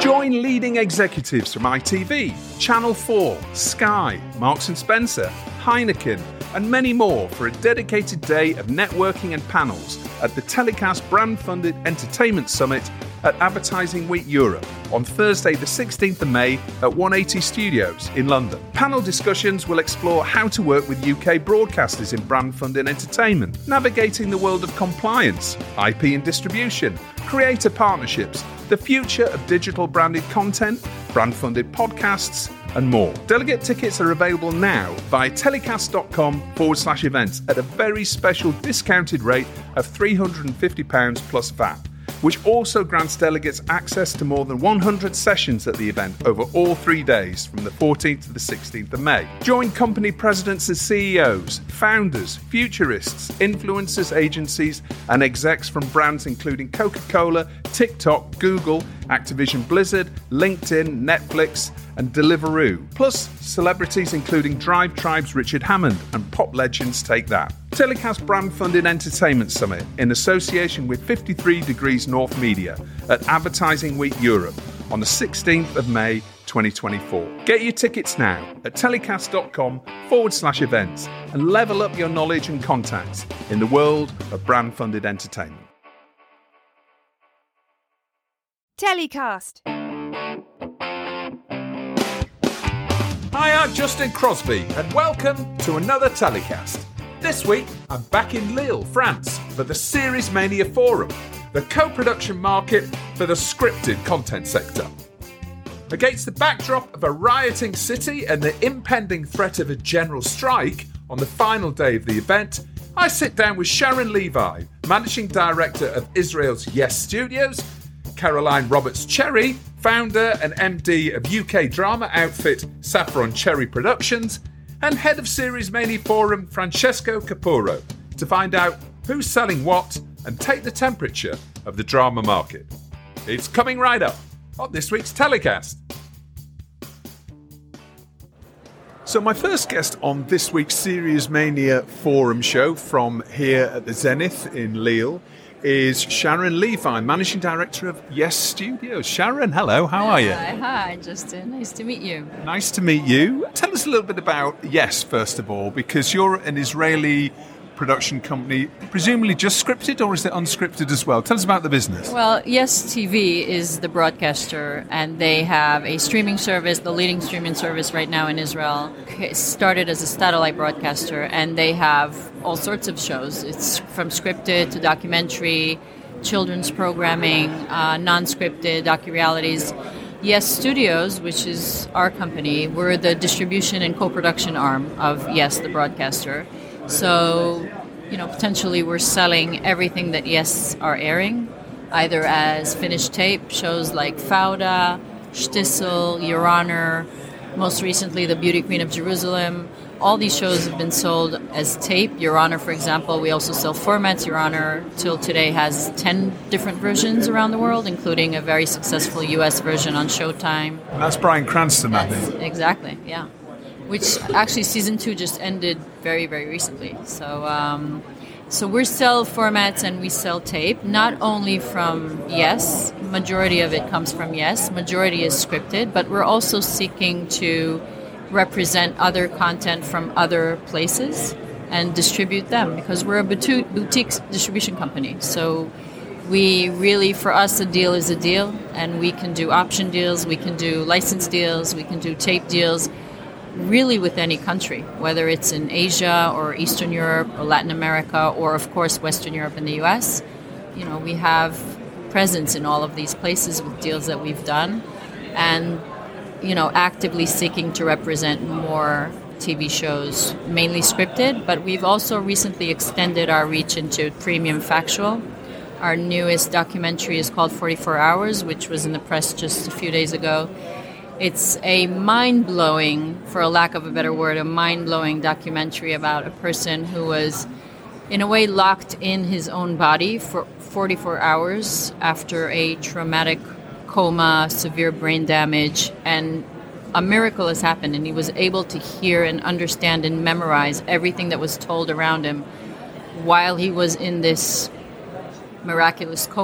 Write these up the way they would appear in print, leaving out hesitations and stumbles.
Join leading executives from ITV, Channel 4, Sky, Marks & Spencer, Heineken, and many more for a dedicated day of networking and panels at the Telecast Brand-Funded Entertainment Summit at Advertising Week Europe on Thursday the 16th of May at 180 Studios in London. Panel discussions will explore how to work with UK broadcasters in brand-funded entertainment, navigating the world of compliance, IP and distribution, creator partnerships, the future of digital branded content, brand-funded podcasts, and more. Delegate tickets are available now via telecast.com/events at a very special discounted rate of £350 plus VAT, which also grants delegates access to more than 100 sessions at the event over all 3 days from the 14th to the 16th of May. Join company presidents and CEOs, founders, futurists, influencers, agencies, and execs from brands including Coca-Cola, TikTok, Google, Activision Blizzard, LinkedIn, Netflix, and Deliveroo, plus celebrities including Drive Tribe's Richard Hammond and pop legends Take That. Telecast Brand-Funded Entertainment Summit in association with 53 Degrees North Media at Advertising Week Europe on the 16th of May 2024. Get your tickets now at telecast.com/events and level up your knowledge and contacts in the world of brand-funded entertainment. Telecast. Hi, I'm Justin Crosby, and welcome to another Telecast. This week, I'm back in Lille, France, for the Series Mania Forum, the co-production market for the scripted content sector. Against the backdrop of a rioting city and the impending threat of a general strike on the final day of the event, I sit down with Sharon Levi, Managing Director of Israel's Yes Studios, Caroline Roberts-Cherry, founder and MD of UK drama outfit Saffron Cherry Productions, and head of Series Mania Forum Francesco Capurro, to find out who's selling what and take the temperature of the drama market. It's coming right up on this week's Telecast. So my first guest on this week's Series Mania Forum show from here at the Zenith in Lille is Sharon Levi, Managing Director of Yes Studios. Sharon, hello, how are you? Hi, Justin. Nice to meet you. Nice to meet you. Tell us a little bit about Yes, first of all, because you're an Israeli production company, presumably just scripted, or is it unscripted as well? Tell us about the business. Well, Yes TV is the broadcaster, and they have a streaming service, the leading streaming service right now in Israel. It started as a satellite broadcaster, and they have all sorts of shows. It's from scripted to documentary, children's programming, non-scripted, docu-realities. Yes Studios, which is our company, we're the distribution and co-production arm of Yes, the broadcaster. So, potentially we're selling everything that Yes are airing, either as finished tape, shows like Fauda, Shtisel, Your Honor, most recently The Beauty Queen of Jerusalem. All these shows have been sold as tape. Your Honor, for example, we also sell formats. Your Honor, till today, has 10 different versions around the world, including a very successful U.S. version on Showtime. And that's Bryan Cranston, I think. Exactly, yeah. Which actually season 2 just ended very, very recently. So we sell formats and we sell tape, not only from Yes, majority of it comes from Yes, majority is scripted, but we're also seeking to represent other content from other places and distribute them, because we're a boutique distribution company. So we really, for us, a deal is a deal, and we can do option deals, we can do license deals, we can do tape deals, really with any country, whether it's in Asia or Eastern Europe or Latin America or, of course, Western Europe and the U.S. We have presence in all of these places with deals that we've done, and, actively seeking to represent more TV shows, mainly scripted, but we've also recently extended our reach into premium factual. Our newest documentary is called 44 Hours, which was in the press just a few days ago. It's a mind-blowing, for a lack of a better word, a mind-blowing documentary about a person who was, in a way, locked in his own body for 44 hours after a traumatic coma, severe brain damage, and a miracle has happened, and he was able to hear and understand and memorize everything that was told around him while he was in this miraculous coma.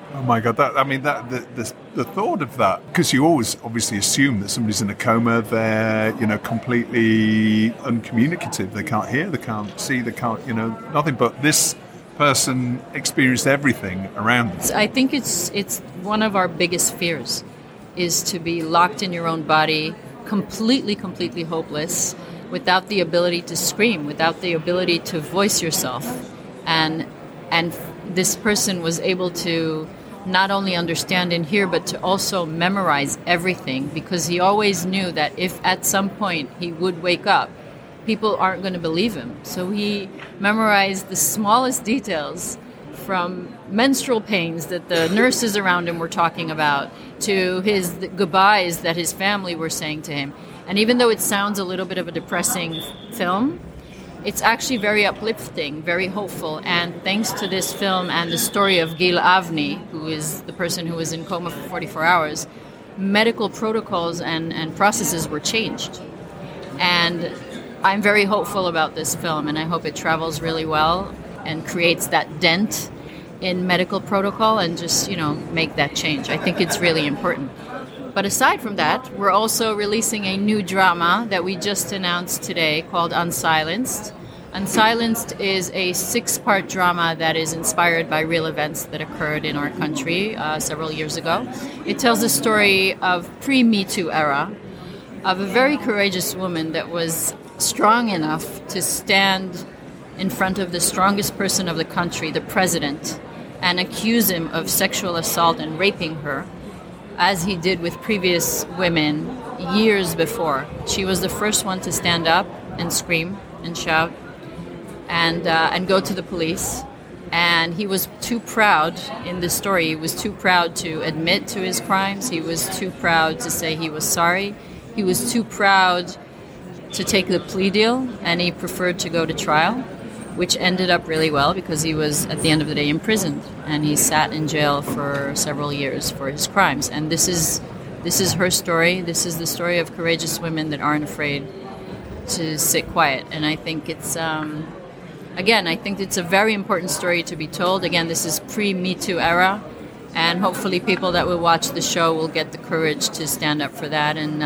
Oh my God! The thought of that, because you always obviously assume that somebody's in a coma, they're completely uncommunicative. They can't hear, they can't see, they can't nothing. But this person experienced everything around them. I think it's one of our biggest fears, is to be locked in your own body, completely hopeless, without the ability to scream, without the ability to voice yourself, and this person was able to not only understand and hear, but to also memorize everything, because he always knew that if at some point he would wake up, people aren't going to believe him. So he memorized the smallest details, from menstrual pains that the nurses around him were talking about, to his goodbyes that his family were saying to him. And even though it sounds a little bit of a depressing film, it's actually very uplifting, very hopeful. And thanks to this film and the story of Gil Avni, who is the person who was in coma for 44 hours, medical protocols and processes were changed. And I'm very hopeful about this film, and I hope it travels really well and creates that dent in medical protocol and just, make that change. I think it's really important. But aside from that, we're also releasing a new drama that we just announced today called Unsilenced. Unsilenced is a 6-part drama that is inspired by real events that occurred in our country several years ago. It tells the story of pre-Me Too era, of a very courageous woman that was strong enough to stand in front of the strongest person of the country, the president, and accuse him of sexual assault and raping her, as he did with previous women years before. She was the first one to stand up and scream and shout and go to the police. And he was too proud in the story. He was too proud to admit to his crimes. He was too proud to say he was sorry. He was too proud to take the plea deal, and he preferred to go to trial, which ended up really well because he was, at the end of the day, imprisoned, and he sat in jail for several years for his crimes. And this is her story. This is the story of courageous women that aren't afraid to sit quiet. And I think it's, I think it's a very important story to be told. Again, this is pre-Me Too era, and hopefully people that will watch the show will get the courage to stand up for that. And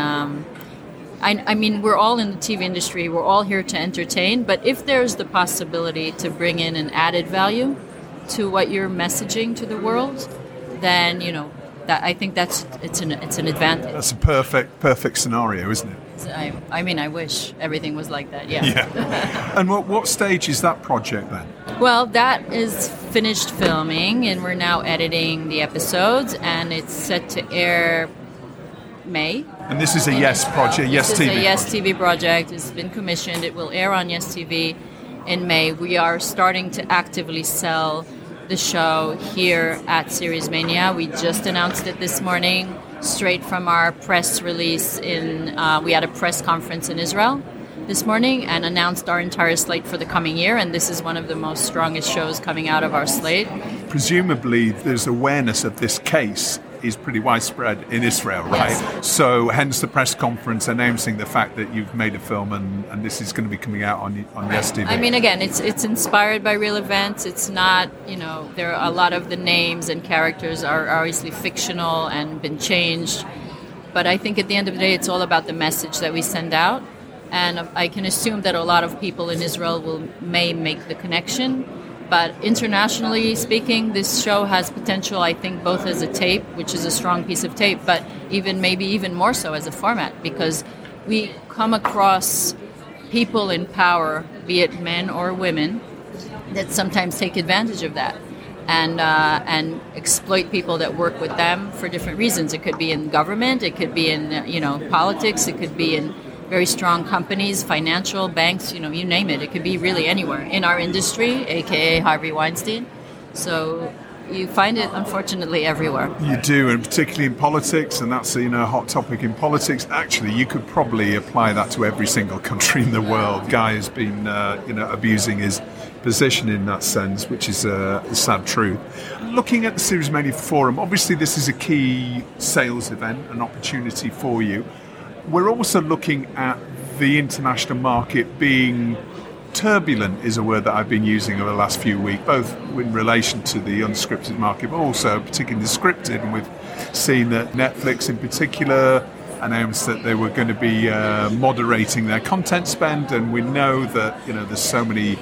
I mean, we're all in the TV industry. We're all here to entertain. But if there's the possibility to bring in an added value to what you're messaging to the world, then, that I think it's an advantage. That's a perfect scenario, isn't it? I wish everything was like that, yeah. Yeah. And what stage is that project then? Well, that is finished filming, and we're now editing the episodes, and it's set to air May. And this is a Yes project, Yes TV. This is a Yes TV project. It's been commissioned. It will air on Yes TV in May. We are starting to actively sell the show here at Series Mania. We just announced it this morning, straight from our press release. We had a press conference in Israel this morning and announced our entire slate for the coming year, and this is one of the most strongest shows coming out of our slate. Presumably there's awareness of this case is pretty widespread in Israel, right? Yes. So hence the press conference announcing the fact that you've made a film and this is going to be coming out on Yes TV. I mean, again, it's inspired by real events. It's not, there are a lot of the names and characters are obviously fictional and been changed. But I think at the end of the day, it's all about the message that we send out. And I can assume that a lot of people in Israel may make the connection. But internationally speaking, this show has potential, I think, both as a tape, which is a strong piece of tape, but maybe even more so as a format, because we come across people in power, be it men or women, that sometimes take advantage of that and exploit people that work with them for different reasons. It could be in government, it could be in politics, it could be in very strong companies, financial, banks, you name it. It could be really anywhere in our industry, aka Harvey Weinstein. So you find it, unfortunately, everywhere. You do, and particularly in politics, and that's a hot topic in politics. Actually, you could probably apply that to every single country in the world. Guy has been, abusing his position in that sense, which is a sad truth. Looking at the Series Mania Forum, obviously this is a key sales event, an opportunity for you. We're also looking at the international market being turbulent is a word that I've been using over the last few weeks, both in relation to the unscripted market, but also particularly the scripted. And we've seen that Netflix in particular announced that they were going to be moderating their content spend, and we know that there's so many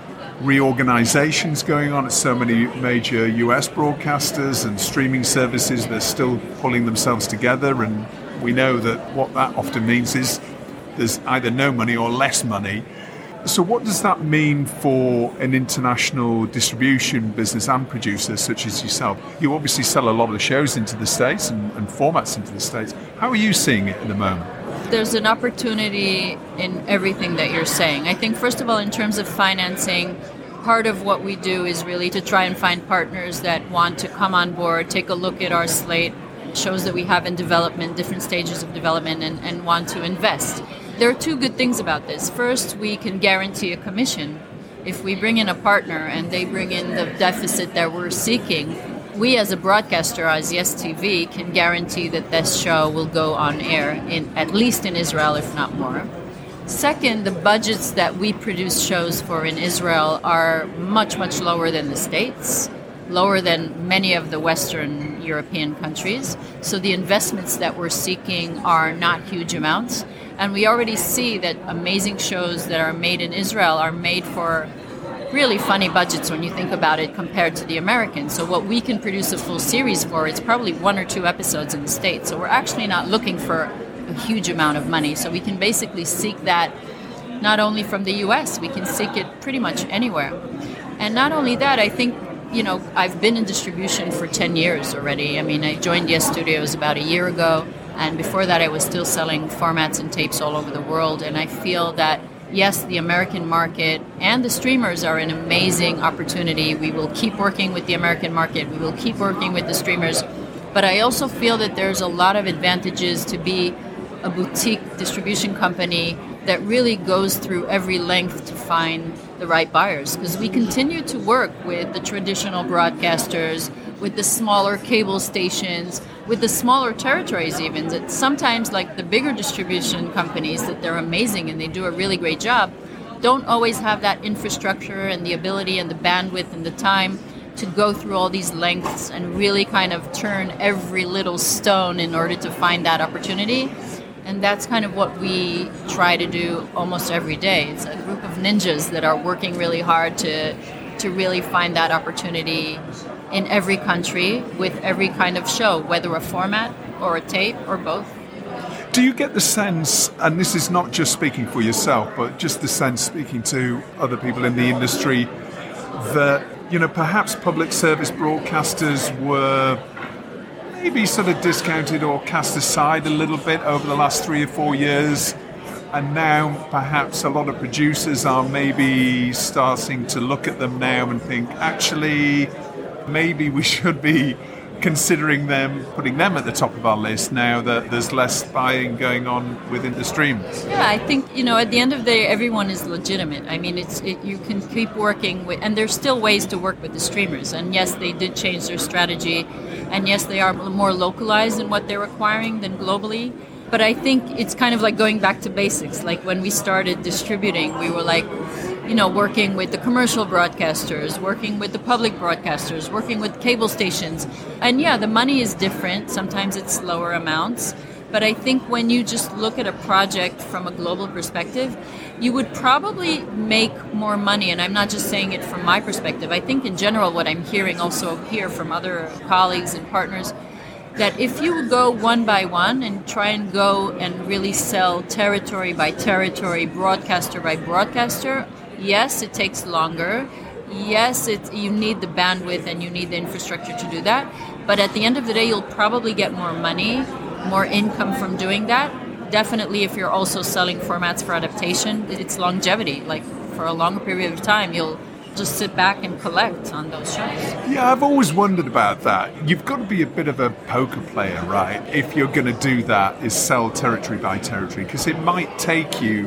reorganizations going on at so many major US broadcasters and streaming services. They're still pulling themselves together, and we know that what that often means is there's either no money or less money. So what does that mean for an international distribution business and producer such as yourself? You obviously sell a lot of shows into the States and formats into the States. How are you seeing it at the moment? There's an opportunity in everything that you're saying. I think, first of all, in terms of financing, part of what we do is really to try and find partners that want to come on board, take a look at our slate, shows that we have in development, different stages of development, and want to invest. There are two good things about this. First, we can guarantee a commission. If we bring in a partner and they bring in the deficit that we're seeking, we as a broadcaster, as Yes TV, can guarantee that this show will go on air, at least in Israel, if not more. Second, the budgets that we produce shows for in Israel are much, much lower than the States, lower than many of the Western European countries. So the investments that we're seeking are not huge amounts. And we already see that amazing shows that are made in Israel are made for really funny budgets when you think about it compared to the Americans. So what we can produce a full series for, it's probably 1 or 2 episodes in the States. So we're actually not looking for a huge amount of money. So we can basically seek that not only from the US, we can seek it pretty much anywhere. And not only that, I think, I've been in distribution for 10 years already. I mean, I joined Yes Studios about a year ago. And before that, I was still selling formats and tapes all over the world. And I feel that, yes, the American market and the streamers are an amazing opportunity. We will keep working with the American market. We will keep working with the streamers. But I also feel that there's a lot of advantages to be a boutique distribution company that really goes through every length to find the right buyers. Because we continue to work with the traditional broadcasters, with the smaller cable stations, with the smaller territories even, that sometimes, like the bigger distribution companies, that they're amazing and they do a really great job, don't always have that infrastructure and the ability and the bandwidth and the time to go through all these lengths and really kind of turn every little stone in order to find that opportunity. And that's kind of what we try to do almost every day. It's a group of ninjas that are working really hard to really find that opportunity in every country with every kind of show, whether a format or a tape or both. Do you get the sense, and this is not just speaking for yourself, but just the sense speaking to other people in the industry, that, perhaps public service broadcasters were maybe sort of discounted or cast aside a little bit over the last 3 or 4 years, and now perhaps a lot of producers are maybe starting to look at them now and think, actually, maybe we should be considering them, putting them at the top of our list now that there's less buying going on within the streamers? Yeah, I think, at the end of the day, everyone is legitimate. I mean, you can keep working with, and there's still ways to work with the streamers. And yes, they did change their strategy. And yes, they are more localized in what they're acquiring than globally. But I think it's kind of like going back to basics. Like when we started distributing, we were like, working with the commercial broadcasters, working with the public broadcasters, working with cable stations. And yeah, the money is different. Sometimes it's lower amounts. But I think when you just look at a project from a global perspective, you would probably make more money. And I'm not just saying it from my perspective. I think in general, what I'm hearing also here from other colleagues and partners, that if you go one by one and try and go and really sell territory by territory, broadcaster by broadcaster, yes, it takes longer. Yes, you need the bandwidth and you need the infrastructure to do that. But at the end of the day, you'll probably get more money, more income from doing that. Definitely if you're also selling formats for adaptation, it's longevity. Like for a longer period of time, you'll just sit back and collect on those shows. Yeah, I've always wondered about that. You've got to be a bit of a poker player, right? If you're going to do that, is sell territory by territory, because it might take you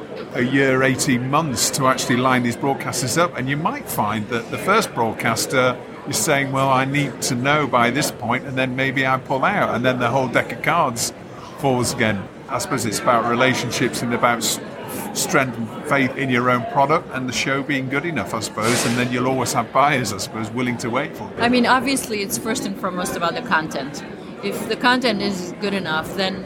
a year, 18 months to actually line these broadcasters up, and you might find that the first broadcaster is saying, well, I need to know by this point, and then maybe I pull out, and then the whole deck of cards falls again. I suppose it's about relationships and about strength and faith in your own product and the show being good enough, I suppose, and then you'll always have buyers, I suppose, willing to wait for it. I mean, obviously, it's first and foremost about the content. If the content is good enough, then,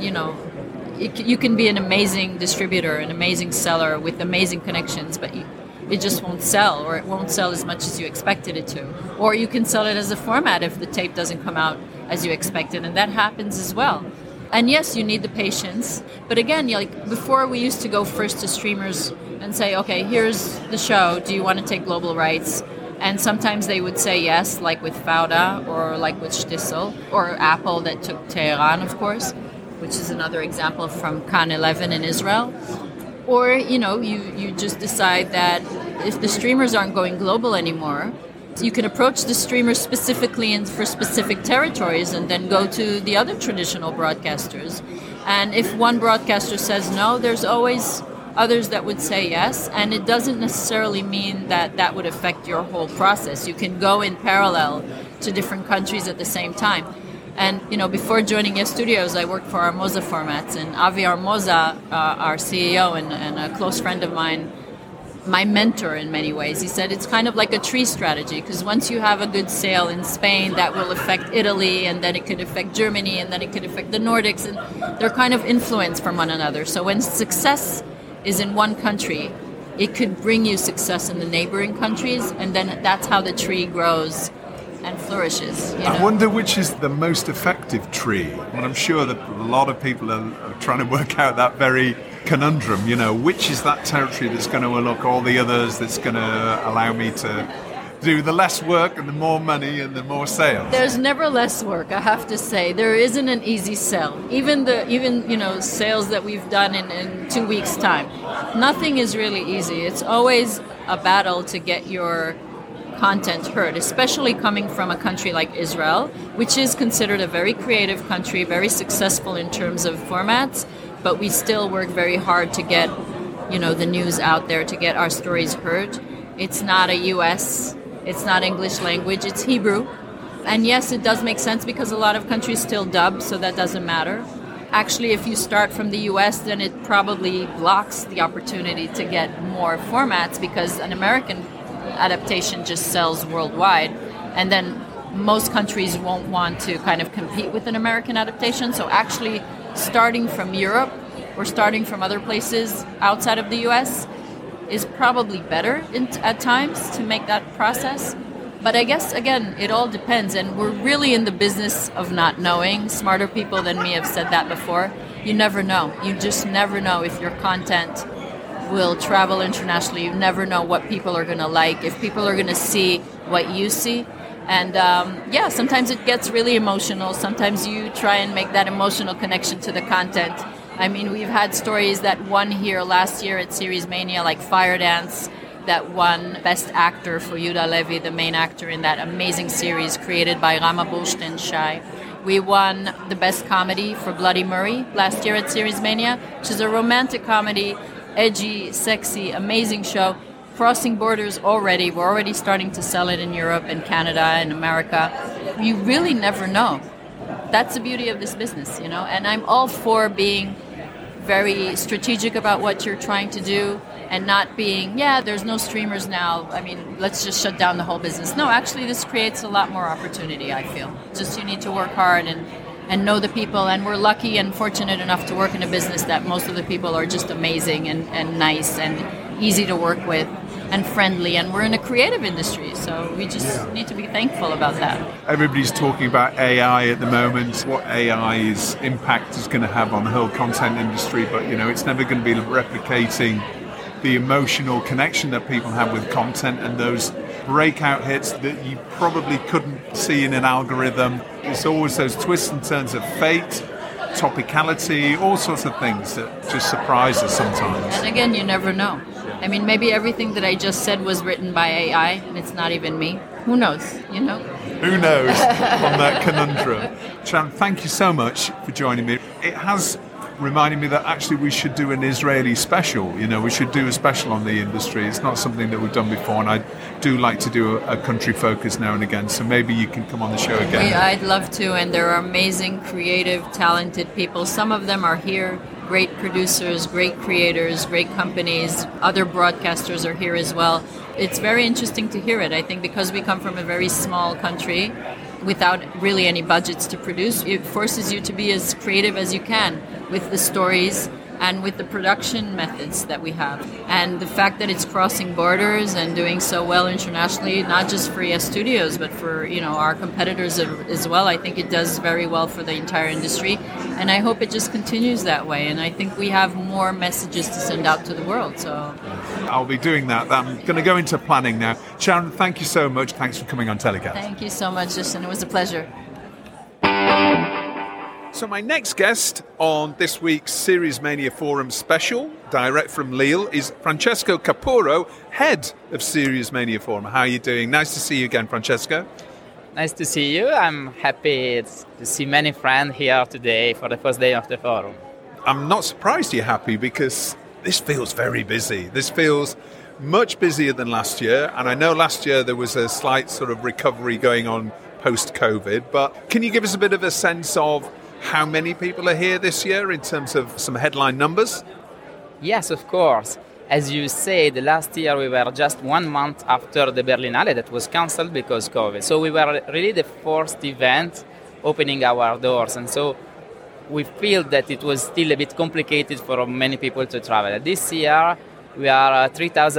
you can be an amazing distributor, an amazing seller with amazing connections, but it just won't sell, or it won't sell as much as you expected it to. Or you can sell it as a format if the tape doesn't come out as you expected, and that happens as well. And yes, you need the patience. But again, before we used to go first to streamers and say, okay, here's the show, do you want to take global rights? And sometimes they would say yes, like with Fauda or like with Shtisel, or Apple that took Tehran, of course, which is another example from Cannes 11 in Israel. Or, you just decide that if the streamers aren't going global anymore, you can approach the streamers specifically and for specific territories and then go to the other traditional broadcasters. And if one broadcaster says no, there's always others that would say yes. And it doesn't necessarily mean that that would affect your whole process. You can go in parallel to different countries at the same time. And, before joining Yes Studios, I worked for Armoza Formats. And Avi Armoza, our CEO and a close friend of mine, my mentor in many ways, he said it's kind of like a tree strategy, because once you have a good sale in Spain, that will affect Italy, and then it could affect Germany, and then it could affect the Nordics, and they're kind of influenced from one another. So when success is in one country, it could bring you success in the neighboring countries, and then that's how the tree grows and flourishes. I wonder which is the most effective tree. And I'm sure that a lot of people are trying to work out that very conundrum, which is that territory that's going to unlock all the others, that's going to allow me to do the less work and the more money and the more sales. There's never less work, I have to say. There isn't an easy sell. Even sales that we've done in 2 weeks' time. Nothing is really easy. It's always a battle to get your content heard, especially coming from a country like Israel, which is considered a very creative country, very successful in terms of formats, but we still work very hard to get, the news out there, to get our stories heard. It's not a US, it's not English language, it's Hebrew. And yes, it does make sense because a lot of countries still dub, so that doesn't matter. Actually, if you start from the US, then it probably blocks the opportunity to get more formats, because an American adaptation just sells worldwide, and then most countries won't want to kind of compete with an American adaptation. So actually starting from Europe or starting from other places outside of the US is probably better at times to make that process. But I guess, again, it all depends, and we're really in the business of not knowing. Smarter people than me have said that before. You never know. You just never know if your content will travel internationally. You never know what people are going to like, if people are going to see what you see. And sometimes it gets really emotional. Sometimes you try and make that emotional connection to the content. I mean, we've had stories that won here last year at Series Mania, like Fire Dance, that won Best Actor for Yehuda Levi, the main actor in that amazing series created by Rama Burstein Shai. We won the Best Comedy for Bloody Murray last year at Series Mania, which is a romantic comedy, edgy, sexy, amazing show, crossing borders already. We're already starting to sell it in Europe and Canada and America. You really never know. That's the beauty of this business, and I'm all for being very strategic about what you're trying to do and not being, there's no streamers now, I mean, let's just shut down the whole business. No, actually, this creates a lot more opportunity, I feel. Just you need to work hard and know the people, and we're lucky and fortunate enough to work in a business that most of the people are just amazing and nice and easy to work with and friendly, and we're in a creative industry, so we just need to be thankful about that. Everybody's talking about AI at the moment, what AI's impact is going to have on the whole content industry, but it's never going to be replicating the emotional connection that people have with content and those breakout hits that you probably couldn't see in an algorithm. It's always those twists and turns of fate, topicality, all sorts of things that just surprise us sometimes. And again, you never know. I mean, maybe everything that I just said was written by AI and it's not even me. Who knows, Who knows on that conundrum. Chan, thank you so much for joining me. It has reminded me that actually we should do an Israeli special. We should do a special on the industry. It's not something that we've done before, and I do like to do a country focus now and again, so maybe you can come on the show again. I'd love to, and there are amazing, creative, talented people. Some of them are here great producers, great creators, great companies. Other broadcasters are here as well. It's very interesting to hear it. I think because we come from a very small country without really any budgets to produce, it forces you to be as creative as you can with the stories and with the production methods that we have. And the fact that it's crossing borders and doing so well internationally, not just for ES Studios, but for our competitors as well, I think it does very well for the entire industry. And I hope it just continues that way. And I think we have more messages to send out to the world. So I'll be doing that. I'm going to go into planning now. Sharon, thank you so much. Thanks for coming on Telecast. Thank you so much, Justin. It was a pleasure. So my next guest on this week's Series Mania Forum special, direct from Lille, is Francesco Capurro, head of Series Mania Forum. How are you doing? Nice to see you again, Francesco. Nice to see you. I'm happy to see many friends here today for the first day of the forum. I'm not surprised you're happy because this feels very busy. This feels much busier than last year. And I know last year there was a slight sort of recovery going on post-COVID. But can you give us a bit of a sense of how many people are here this year in terms of some headline numbers? Yes, of course. As you said, last year we were just 1 month after the Berlinale that was cancelled because COVID. So we were really the first event opening our doors. And so we feel that it was still a bit complicated for many people to travel. This year we are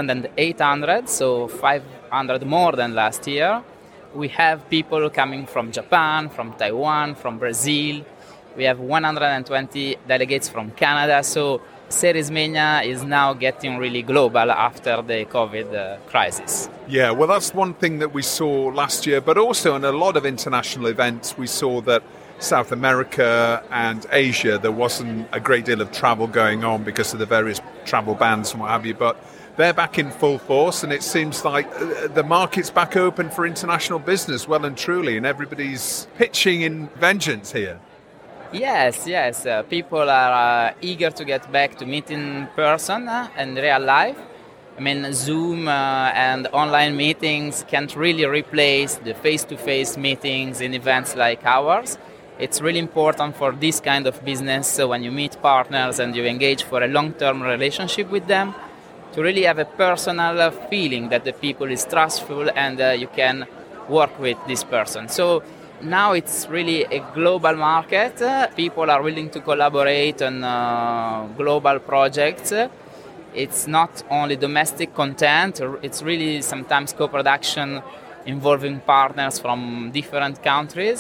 3,800, so 500 more than last year. We have people coming from Japan, from Taiwan, from Brazil. We have 120 delegates from Canada, so Series Mania is now getting really global after the COVID crisis. Yeah, well, that's one thing that we saw last year, but also in a lot of international events, we saw that South America and Asia, there wasn't a great deal of travel going on because of the various travel bans and what have you, but they're back in full force, and it seems like the market's back open for international business, well and truly, and everybody's pitching in vengeance here. Yes. People are eager to get back to meet in person and real life. I mean, Zoom and online meetings can't really replace the face-to-face meetings in events like ours. It's really important for this kind of business, so when you meet partners and you engage for a long-term relationship with them, to really have a personal feeling that the people is trustful and you can work with this person. So now it's really a global market. People are willing to collaborate on global projects. It's not only domestic content, it's really sometimes co-production involving partners from different countries.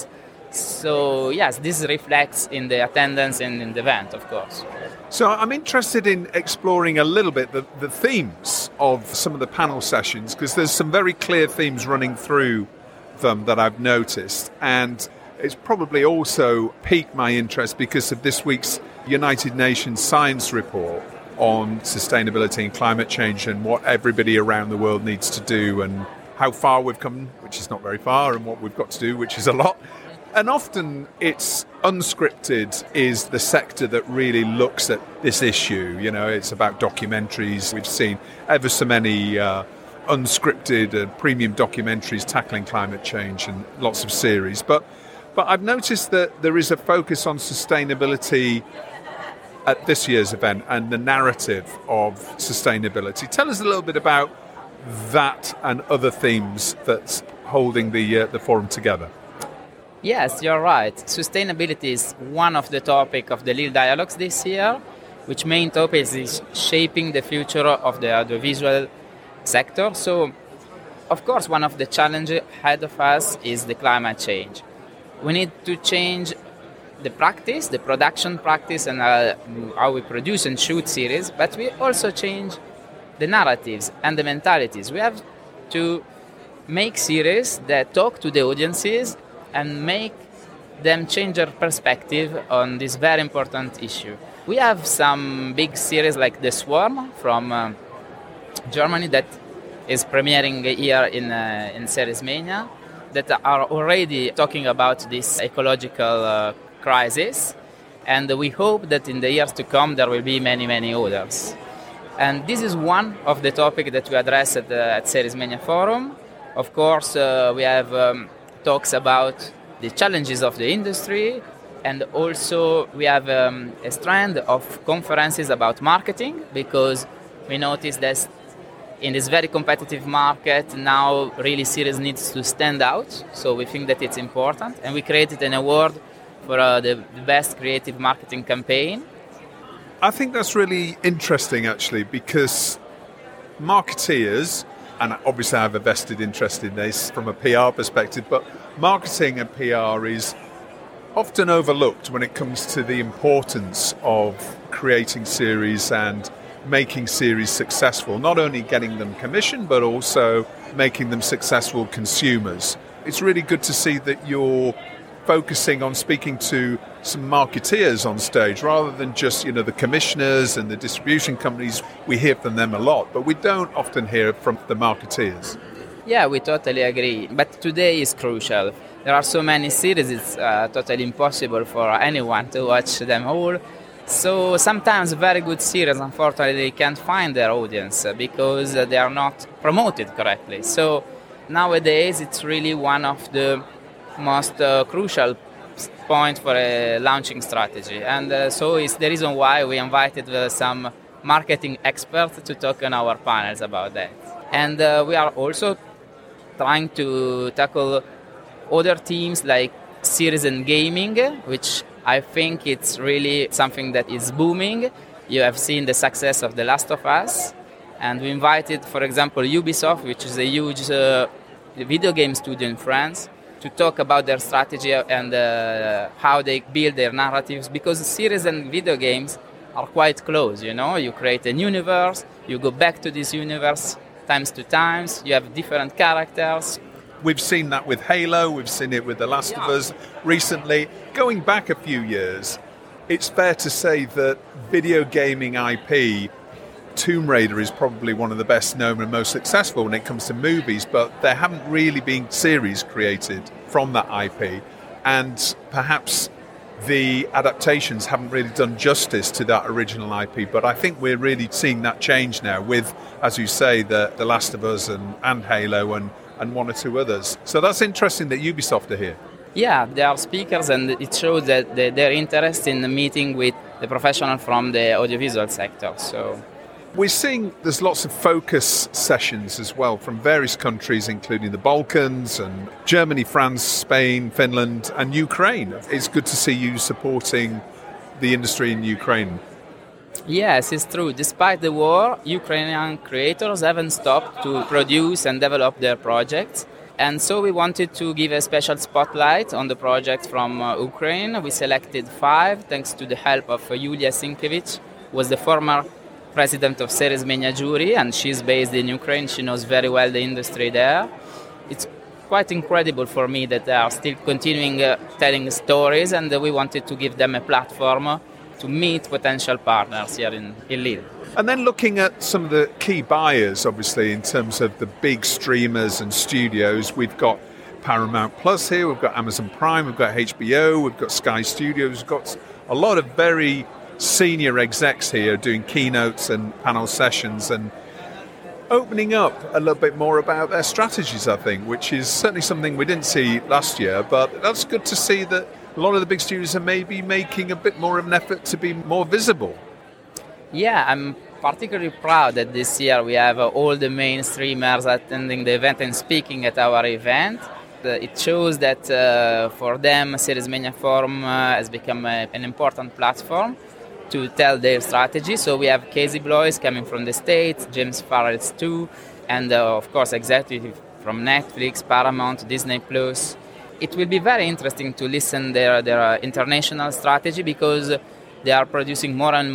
So yes, this reflects in the attendance and in the event, of course. So I'm interested in exploring a little bit the themes of some of the panel sessions, because there's some very clear themes running through them that I've noticed, and it's probably also piqued my interest because of this week's United Nations Science Report on sustainability and climate change and what everybody around the world needs to do and how far we've come, which is not very far, and what we've got to do, which is a lot. And often it's unscripted is the sector that really looks at this issue. You know, it's about documentaries. We've seen ever so many unscripted premium documentaries tackling climate change and lots of series. But I've noticed that there is a focus on sustainability at this year's event and the narrative of sustainability. Tell us a little bit about that and other themes that's holding the forum together. Yes, you're right. Sustainability is one of the topics of the Lille Dialogues this year, which main topic is shaping the future of the audiovisual sector. So, of course, one of the challenges ahead of us is the climate change. We need to change the practice, the production practice, and how we produce and shoot series, but we also change the narratives and the mentalities. We have to make series that talk to the audiences and make them change their perspective on this very important issue. We have some big series like The Swarm from Germany that is premiering here in Series Mania that are already talking about this ecological crisis, and we hope that in the years to come there will be many, many others. And this is one of the topics that we address at Series Mania Forum. Of course, we have talks about the challenges of the industry And also we have a strand of conferences about marketing, because we noticed that in this very competitive market now really series needs to stand out. So we think that it's important. And we created an award for the best creative marketing campaign. I think that's really interesting, actually, because marketeers, and obviously I have a vested interest in this from a PR perspective, but marketing and PR is often overlooked when it comes to the importance of creating series and making series successful, not only getting them commissioned, but also making them successful consumers. It's really good to see that you're focusing on speaking to some marketeers on stage rather than just, the commissioners and the distribution companies. We hear from them a lot, but we don't often hear from the marketeers. Yeah, we totally agree. But today is crucial. There are so many series, it's totally impossible for anyone to watch them all. So sometimes very good series, unfortunately, can't find their audience because they are not promoted correctly. So nowadays, it's really one of the most crucial points for a launching strategy. And so it's the reason why we invited some marketing experts to talk on our panels about that. And we are also trying to tackle other themes like series and gaming, which I think it's really something that is booming. You have seen the success of The Last of Us. And we invited, for example, Ubisoft, which is a huge video game studio in France, to talk about their strategy and how they build their narratives. Because series and video games are quite close, You create a universe, you go back to this universe times to times, you have different characters. We've seen that with Halo, we've seen it with The Last of Us recently. Going back a few years, it's fair to say that video gaming IP, Tomb Raider is probably one of the best known and most successful when it comes to movies, but there haven't really been series created from that IP. And perhaps the adaptations haven't really done justice to that original IP, but I think we're really seeing that change now with, as you say, The Last of Us and Halo and one or two others. So that's interesting that Ubisoft are here. Yeah, they are speakers, and it shows that their interest in meeting with the professional from the audiovisual sector. So we're seeing there's lots of focus sessions as well from various countries, including the Balkans and Germany, France, Spain, Finland, and Ukraine. It's good to see you supporting the industry in Ukraine. Yes, it's true. Despite the war, Ukrainian creators haven't stopped to produce and develop their projects. And so we wanted to give a special spotlight on the project from Ukraine. We selected 5 thanks to the help of Yulia Sienkiewicz, who was the former president of Series Mania Jury, and she's based in Ukraine. She knows very well the industry there. It's quite incredible for me that they are still continuing telling stories, and we wanted to give them a platform to meet potential partners here in Lille. And then looking at some of the key buyers, obviously, in terms of the big streamers and studios, we've got Paramount Plus here, we've got Amazon Prime, we've got HBO, we've got Sky Studios, we've got a lot of very senior execs here doing keynotes and panel sessions and opening up a little bit more about their strategies, I think, which is certainly something we didn't see last year, but that's good to see that a lot of the big studios are maybe making a bit more of an effort to be more visible. Yeah, I'm particularly proud that this year we have all the main streamers attending the event and speaking at our event. It shows that for them, Series Mania Forum has become an important platform to tell their strategy. So we have Casey Bloys coming from the States, James Farrells too, and of course executive from Netflix, Paramount, Disney+. It will be very interesting to listen their international strategy because they are producing more and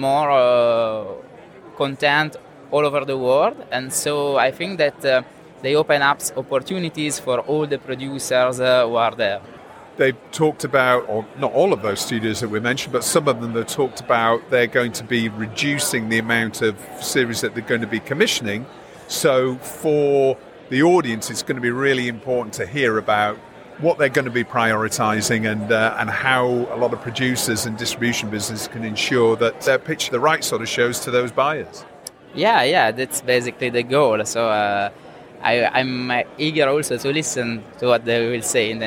more content all over the world. And so I think that they open up opportunities for all the producers who are there. They've talked about, or not all of those studios that we mentioned, but some of them have talked about they're going to be reducing the amount of series that they're going to be commissioning. So for the audience, it's going to be really important to hear about what they're going to be prioritizing and how a lot of producers and distribution business can ensure that they pitch the right sort of shows to those buyers. Yeah, that's basically the goal. So I'm eager also to listen to what they will say. And then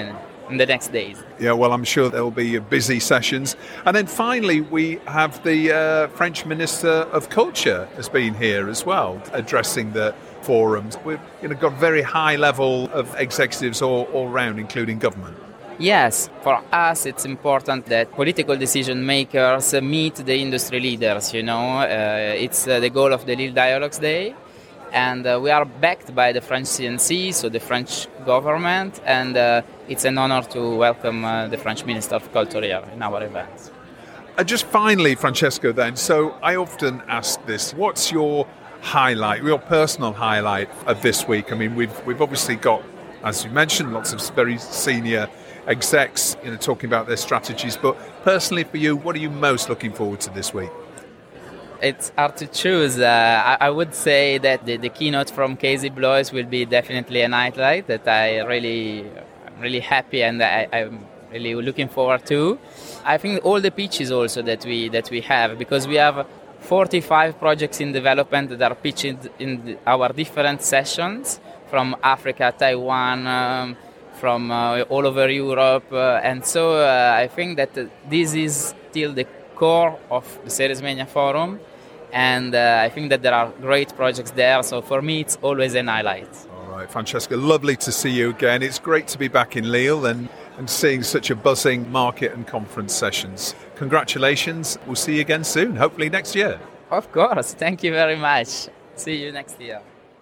in the next days. Yeah, well, I'm sure there'll be busy sessions. And then finally, we have the French Minister of Culture has been here as well, addressing the forums. We've got a very high level of executives all round, including government. Yes, for us it's important that political decision makers meet the industry leaders, It's the goal of the Lille Dialogues Day. And we are backed by the French CNC, so the French government, and it's an honor to welcome the French Minister of Culture here in our event. Just finally, Francesco, then, so I often ask this, what's your highlight, your personal highlight of this week? I mean, we've obviously got, as you mentioned, lots of very senior execs talking about their strategies, but personally for you, what are you most looking forward to this week? It's hard to choose. I would say that the keynote from Casey Bloys will be definitely a highlight that I'm really happy and I'm really looking forward to. I think all the pitches also that we have, because we have 45 projects in development that are pitched in our different sessions from Africa, Taiwan, from all over Europe, and so I think that this is still the core of the Series Mania Forum, and I think that there are great projects there, so for me it's always an highlight. All right, Francesca, lovely to see you again. It's great to be back in Lille and seeing such a buzzing market and conference sessions. Congratulations, we'll see you again soon, hopefully next year. Of course, thank you very much. See you next year.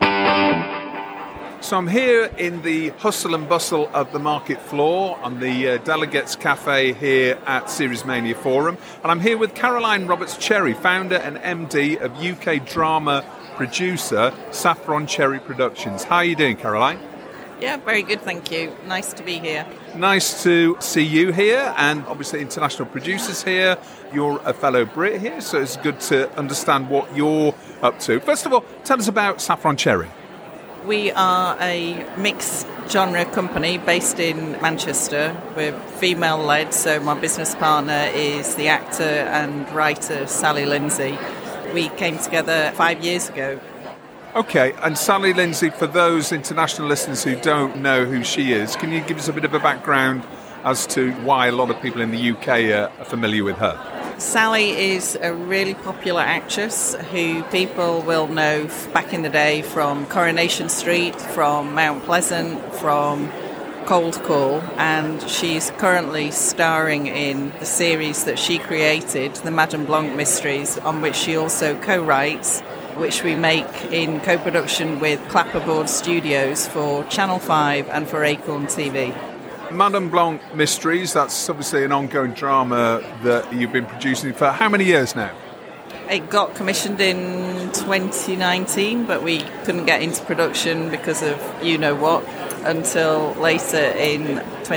So I'm here in the hustle and bustle of the market floor on the Delegates Cafe here at Series Mania Forum. And I'm here with Caroline Roberts-Cherry, founder and MD of UK drama producer Saffron Cherry Productions. How are you doing, Caroline? Yeah, very good, thank you. Nice to be here. Nice to see you here, and obviously international producers here. You're a fellow Brit here, so it's good to understand what you're up to. First of all, tell us about Saffron Cherry. We are a mixed genre company based in Manchester. We're female-led, so my business partner is the actor and writer Sally Lindsay. We came together 5 years ago. Okay, and Sally Lindsay, for those international listeners who don't know who she is, can you give us a bit of a background as to why a lot of people in the UK are familiar with her? Sally is a really popular actress who people will know back in the day from Coronation Street, from Mount Pleasant, from Cold Call, and she's currently starring in the series that she created, the Madame Blanc Mysteries, on which she also co-writes, which we make in co-production with Clapperboard Studios for Channel 5 and for Acorn TV. Madame Blanc Mysteries, that's obviously an ongoing drama that you've been producing for how many years now? It got commissioned in 2019, but we couldn't get into production because of you-know-what until later in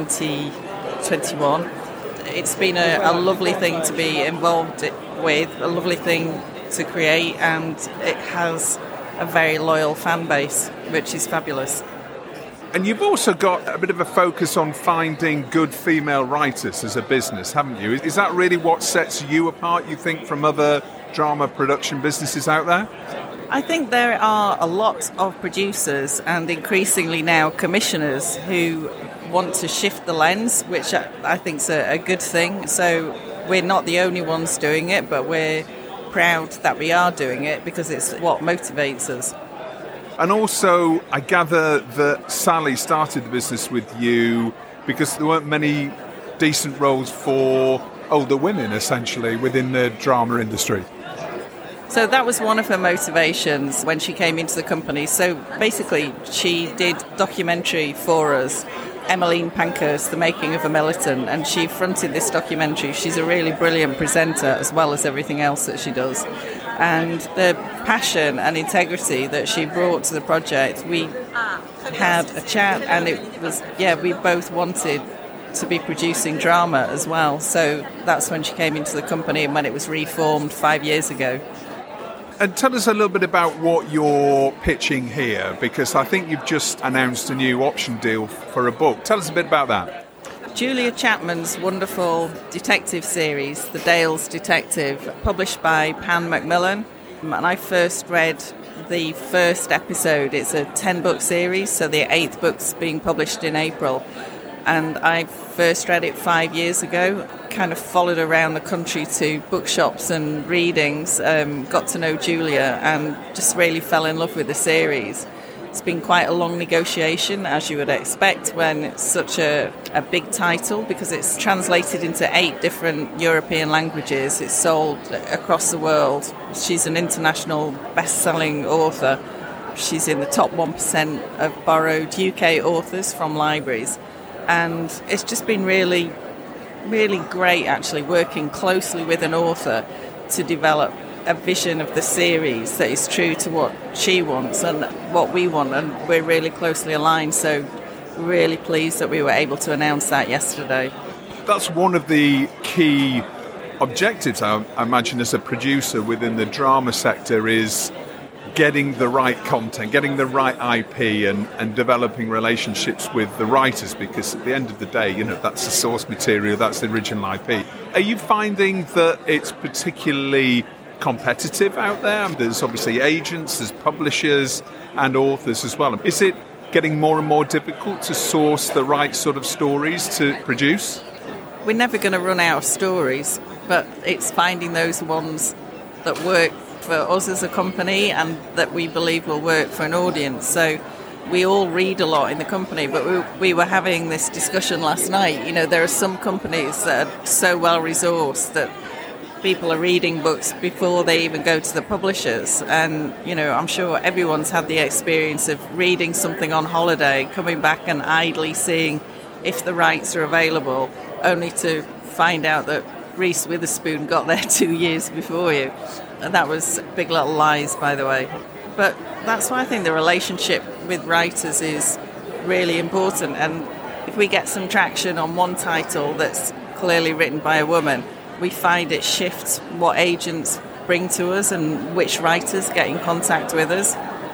2021. It's been a lovely thing to be involved with, a lovely thing to create, and it has a very loyal fan base, which is fabulous. And you've also got a bit of a focus on finding good female writers as a business, haven't you? Is that really what sets you apart, you think, from other drama production businesses out there? I think there are a lot of producers and increasingly now commissioners who want to shift the lens, which I think is a good thing. So we're not the only ones doing it, but we're proud that we are doing it because it's what motivates us. And also, I gather that Sally started the business with you because there weren't many decent roles for older women, essentially, within the drama industry. So that was one of her motivations when she came into the company. So basically, she did documentary for us, Emmeline Pankhurst, The Making of a Militant, and she fronted this documentary. She's a really brilliant presenter as well as everything else that she does. And the passion and integrity that she brought to the project, we had a chat and it was, we both wanted to be producing drama as well. So that's when she came into the company and when it was reformed 5 years ago. And tell us a little bit about what you're pitching here, because I think you've just announced a new option deal for a book. Tell us a bit about that. Julia Chapman's wonderful detective series, The Dales Detective, published by Pan Macmillan. And I first read the first episode. It's a 10-book series, so the 8th book's being published in April. And I first read it 5 years ago, kind of followed around the country to bookshops and readings, got to know Julia and just really fell in love with the series. It's been quite a long negotiation, as you would expect, when it's such a big title, because it's translated into 8 different European languages. It's sold across the world. She's an international best-selling author. She's in the top 1% of borrowed UK authors from libraries. And it's just been really, really great, actually, working closely with an author to develop a vision of the series that is true to what she wants and what we want, and we're really closely aligned, so really pleased that we were able to announce that yesterday. That's one of the key objectives, I imagine, as a producer within the drama sector, is getting the right content, getting the right IP and developing relationships with the writers, because at the end of the day, that's the source material, that's the original IP. Are you finding that it's particularly competitive out there? There's obviously agents, there's publishers and authors as well. Is it getting more and more difficult to source the right sort of stories to produce? We're never going to run out of stories, but it's finding those ones that work for us as a company and that we believe will work for an audience. So we all read a lot in the company, but we were having this discussion last night. There are some companies that are so well resourced that people are reading books before they even go to the publishers, and I'm sure everyone's had the experience of reading something on holiday, coming back and idly seeing if the rights are available, only to find out that Reese Witherspoon got there 2 years before you. And that was Big Little Lies, by the way. But that's why I think the relationship with writers is really important, and if we get some traction on one title that's clearly written by a woman, we find it shifts what agents bring to us and which writers get in contact with us.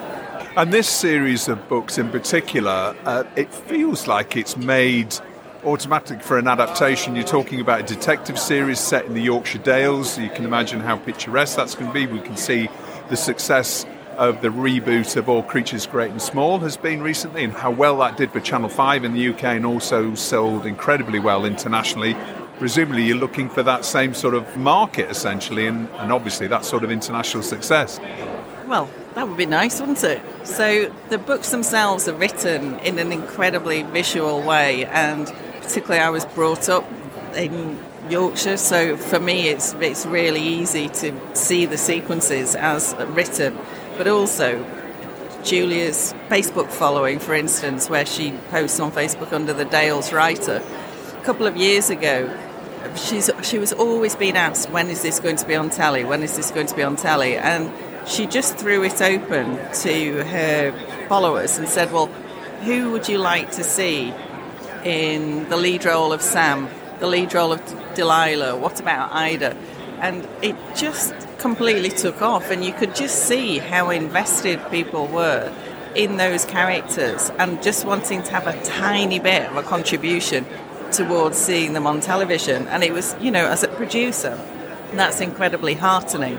And this series of books in particular, it feels like it's made automatic for an adaptation. You're talking about a detective series set in the Yorkshire Dales. You can imagine how picturesque that's going to be. We can see the success of the reboot of All Creatures Great and Small has been recently, and how well that did for Channel 5 in the UK, and also sold incredibly well internationally. Presumably you're looking for that same sort of market, essentially, and obviously that sort of international success. Well, that would be nice, wouldn't it? So the books themselves are written in an incredibly visual way, and particularly I was brought up in Yorkshire, so for me it's really easy to see the sequences as written. But also Julia's Facebook following, for instance, where she posts on Facebook under the Dales Writer. A couple of years ago, she was always being asked, when is this going to be on telly? When is this going to be on telly? And she just threw it open to her followers and said, well, who would you like to see in the lead role of Sam, the lead role of Delilah? What about Ida? And it just completely took off, and you could just see how invested people were in those characters and just wanting to have a tiny bit of a contribution towards seeing them on television. And it was, as a producer, that's incredibly heartening.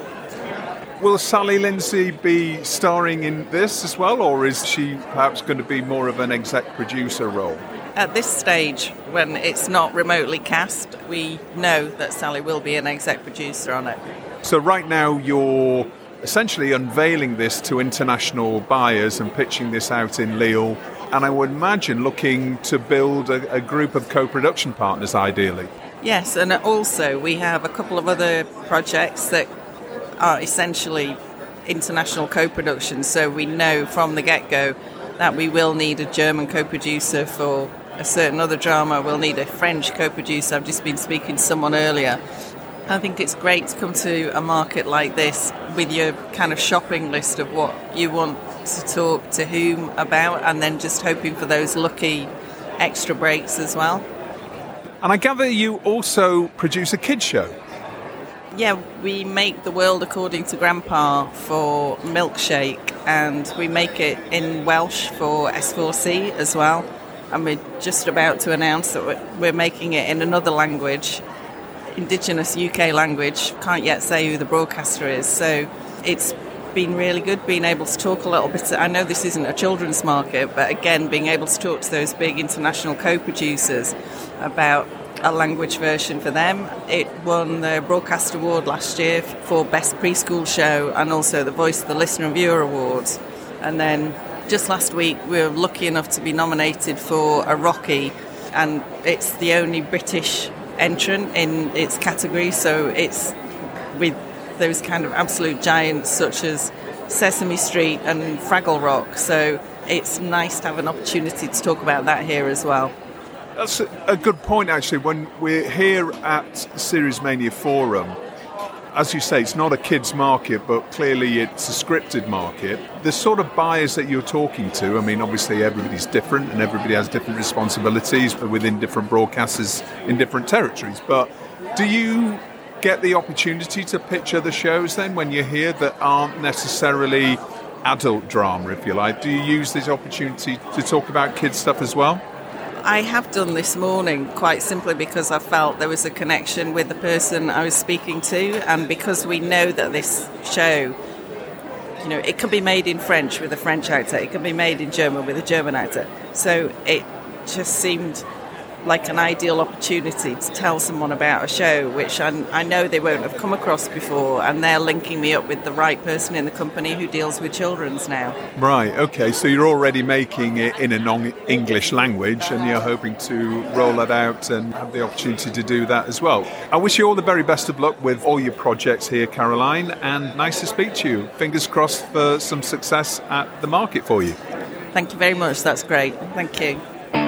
Will Sally Lindsay be starring in this as well, or is she perhaps going to be more of an exec producer role? At this stage, when it's not remotely cast, we know that Sally will be an exec producer on it. So right now you're essentially unveiling this to international buyers and pitching this out in Lille, and I would imagine looking to build a group of co-production partners ideally. Yes, and also we have a couple of other projects that are essentially international co-productions, so we know from the get-go that we will need a German co-producer for a certain other drama, we'll need a French co-producer. I've just been speaking to someone earlier. I think it's great to come to a market like this with your kind of shopping list of what you want to talk to whom about, and then just hoping for those lucky extra breaks as well. And I gather you also produce a kids show. Yeah, we make The World According to Grandpa for Milkshake, and we make it in Welsh for S4C as well. And we're just about to announce that we're making it in another language, Indigenous UK language. Can't yet say who the broadcaster is. So it's been really good, being able to talk a little bit. I know this isn't a children's market, but again, being able to talk to those big international co-producers about a language version for them. It won the Broadcast Award last year for Best Preschool Show, and also the Voice of the Listener and Viewer Awards. And then just last week we were lucky enough to be nominated for a Rocky, and it's the only British entrant in its category, so it's with those kind of absolute giants such as Sesame Street and Fraggle Rock, so it's nice to have an opportunity to talk about that here as well. That's a good point, actually. When we're here at Series Mania Forum, as you say, it's not a kids market, but clearly it's a scripted market. The sort of buyers that you're talking to, I mean, obviously everybody's different and everybody has different responsibilities within different broadcasters in different territories. But do you get the opportunity to pitch other shows then when you're here that aren't necessarily adult drama, if you like? Do you use this opportunity to talk about kids stuff as well? I have done this morning, quite simply because I felt there was a connection with the person I was speaking to, and because we know that this show, you know, it can be made in French with a French actor, it can be made in German with a German actor, so it just seemed like an ideal opportunity to tell someone about a show which I know they won't have come across before, and they're linking me up with the right person in the company who deals with children's now. Right, okay, so you're already making it in a non-English language and you're hoping to roll it out and have the opportunity to do that as well. I wish you all the very best of luck with all your projects here, Caroline, and nice to speak to you. Fingers crossed for some success at the market for you. Thank you very much, that's great. Thank you.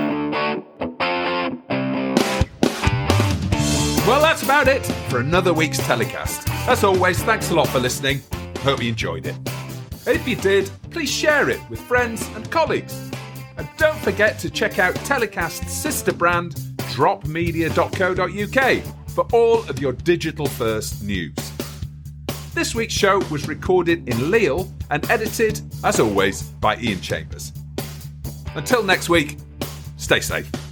Well, that's about it for another week's telecast. As always, thanks a lot for listening. Hope you enjoyed it. If you did, please share it with friends and colleagues. And don't forget to check out Telecast's sister brand, dropmedia.co.uk, for all of your digital-first news. This week's show was recorded in Lille and edited, as always, by Ian Chambers. Until next week, stay safe.